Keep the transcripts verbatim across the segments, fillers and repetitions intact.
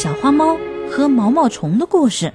小花猫和毛毛虫的故事。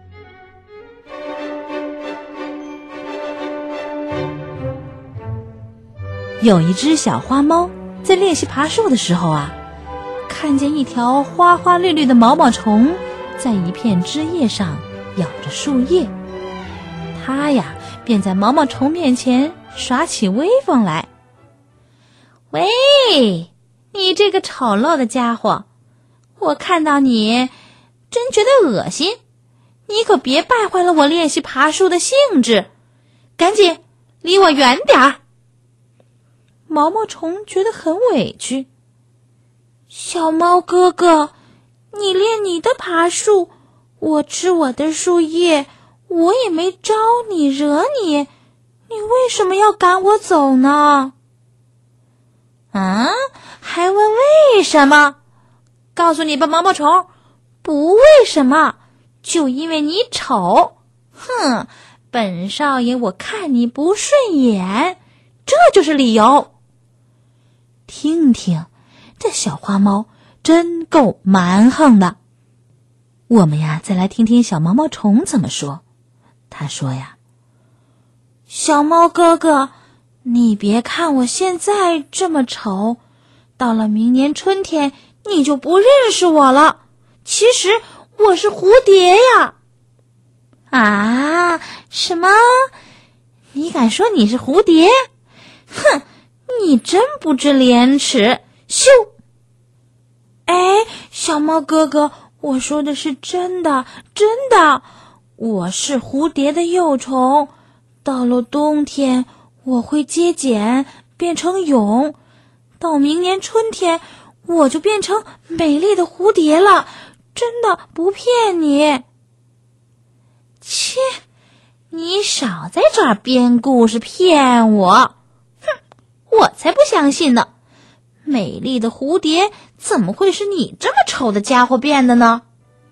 有一只小花猫在练习爬树的时候啊，看见一条花花绿绿的毛毛虫在一片枝叶上咬着树叶，它呀便在毛毛虫面前耍起威风来。喂，你这个丑陋的家伙，我看到你真觉得恶心，你可别败坏了我练习爬树的兴致，赶紧离我远点儿。毛毛虫觉得很委屈。小猫哥哥，你练你的爬树，我吃我的树叶，我也没招你惹你，你为什么要赶我走呢？啊，还问为什么？告诉你吧，毛毛虫，不为什么，就因为你丑。哼，本少爷我看你不顺眼，这就是理由。听听，这小花猫真够蛮横的。我们呀，再来听听小毛毛虫怎么说。他说呀，小猫哥哥，你别看我现在这么丑，到了明年春天你就不认识我了。其实我是蝴蝶呀。啊，什么？你敢说你是蝴蝶？哼，你真不知廉耻！咻！哎，小猫哥哥，我说的是真的，真的，我是蝴蝶的幼虫，到了冬天我会结茧变成蛹，到明年春天我就变成美丽的蝴蝶了，真的不骗你。切，你少在这儿编故事骗我！哼，我才不相信呢！美丽的蝴蝶怎么会是你这么丑的家伙变的呢？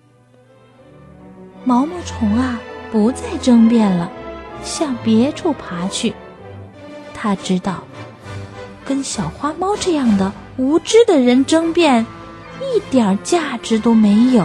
毛毛虫啊，不再争辩了，向别处爬去。他知道，跟小花猫这样的无知的人争辩，一点价值都没有。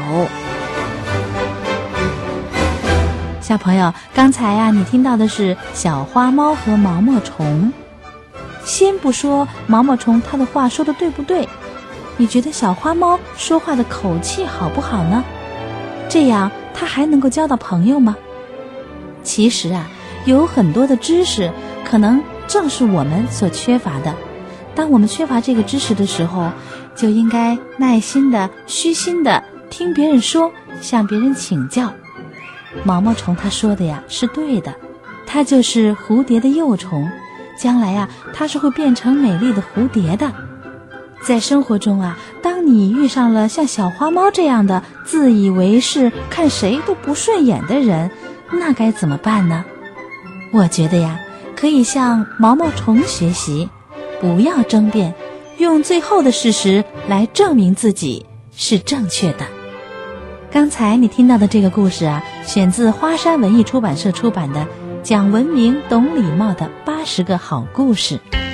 小朋友，刚才啊，你听到的是小花猫和毛毛虫。先不说毛毛虫他的话说的对不对，你觉得小花猫说话的口气好不好呢？这样他还能够交到朋友吗？其实啊，有很多的知识可能正是我们所缺乏的。当我们缺乏这个知识的时候，就应该耐心的、虚心的听别人说，向别人请教。毛毛虫他说的呀是对的，它就是蝴蝶的幼虫，将来啊它是会变成美丽的蝴蝶的。在生活中啊，当你遇上了像小花猫这样的自以为是、看谁都不顺眼的人，那该怎么办呢？我觉得呀，可以向毛毛虫学习，不要争辩，用最后的事实来证明自己是正确的。刚才你听到的这个故事啊，选自花山文艺出版社出版的《讲文明懂礼貌的八十个好故事》。